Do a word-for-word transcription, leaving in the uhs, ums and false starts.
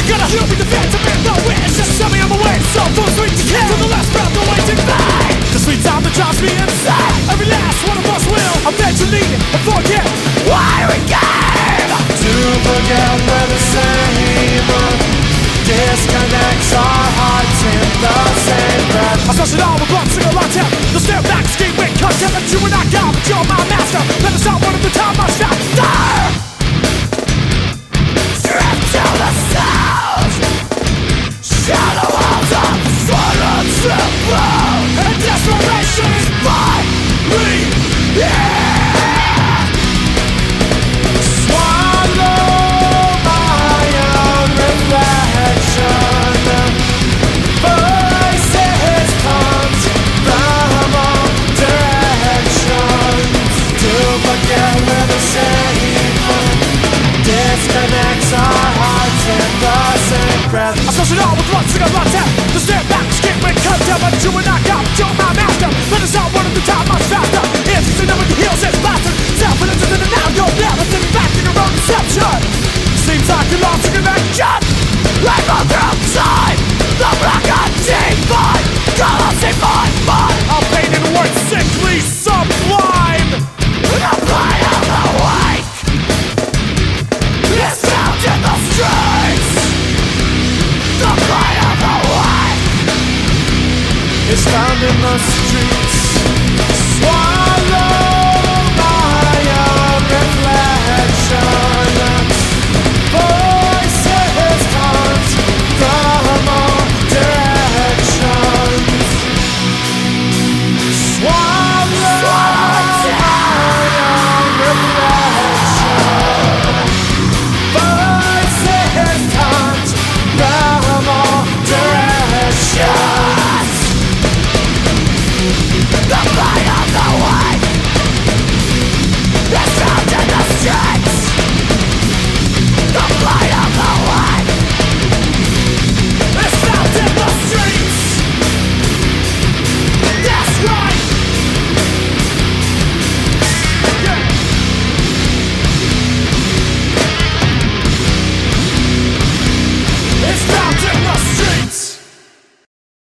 gotta heal me, defend to make no wish. Just tell me I'm away, so full sweet to kill. To the last breath, the waiting back. The sweet time that drives me insane. Every last one of us will eventually forget why we came. To forget we're the same disconnects our hearts in the same breath. I smash it all with one single long tap. The step back, scheme with content that you and I got, but you're my master. Let us out one at the time, much faster. Strip to the sound. Shadow walls of silence and blood. And desperation is my re- disconnects our hearts in the same breath. I smash it all with one single long tap. The step back, skip with content, but you and I got, but you're my master. Let us out one at the time, much faster. Answers to know with the heels, it's faster. Self-evidence in the now, you're never sitting back in your own deception. Seems like you lost a connection. Like all through time, the black and demon, colors in my mind. I'll paint in words sickly sublime. The pride of the wake is found in the streets. The pride of the wake is found in the streets.